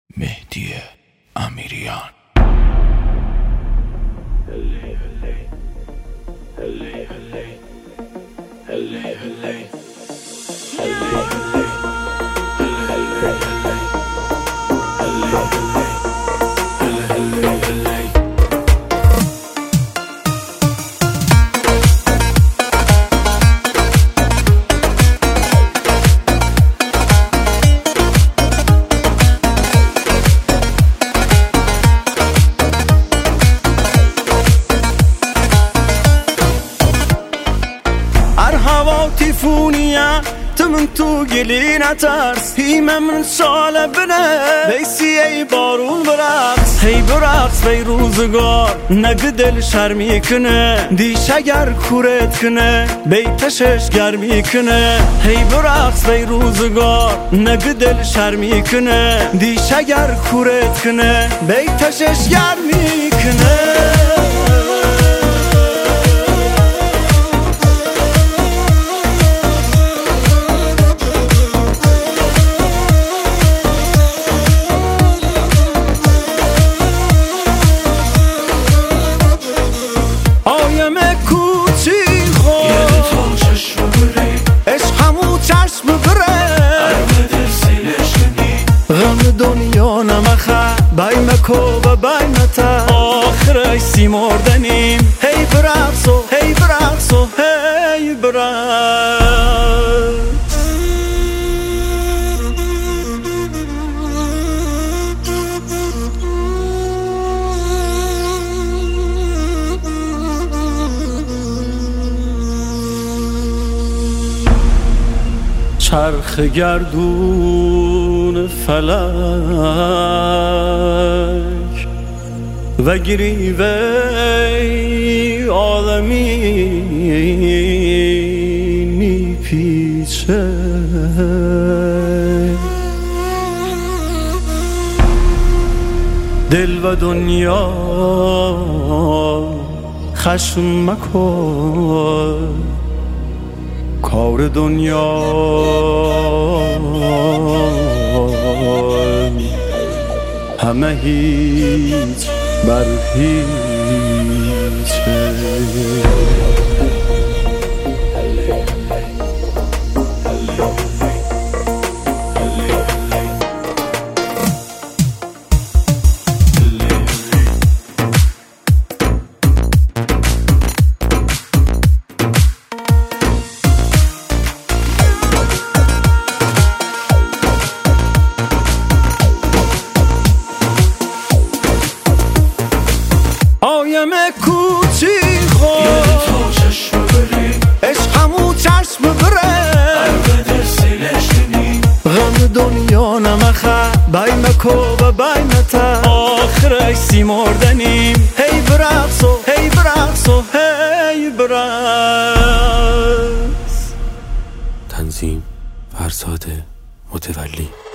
مهدی امیریان. تیفونیه تمن تو گلی نترس هیمه من شاله بنه بیسی ای بارون برقص هی برقص بی روزگار نگه دل شرمی کنه دیشه گر کورت کنه بی پشش گرمی کنه هی برقص بی روزگار نگه دل شرمی کنه دیشه گر کورت کنه بی پشش گرمی کنه. دنیا نمخه بای مکو و بای متا آخرش سی مردنیم هی برقص و هی برقص و هی برقص. چرخ گردون فلک و گریوه آدمی میپیچه دل و دنیا خشم مکن کار دنیا همه هیچ بر هیچه. آیم کوچی خود عشقمو چشم بره غم دنیا نمخه بای مکو و بای متا آخرش سی مردنیم هی برقص و هی برقص و هی برقص. تنظیم فرزاد متولی.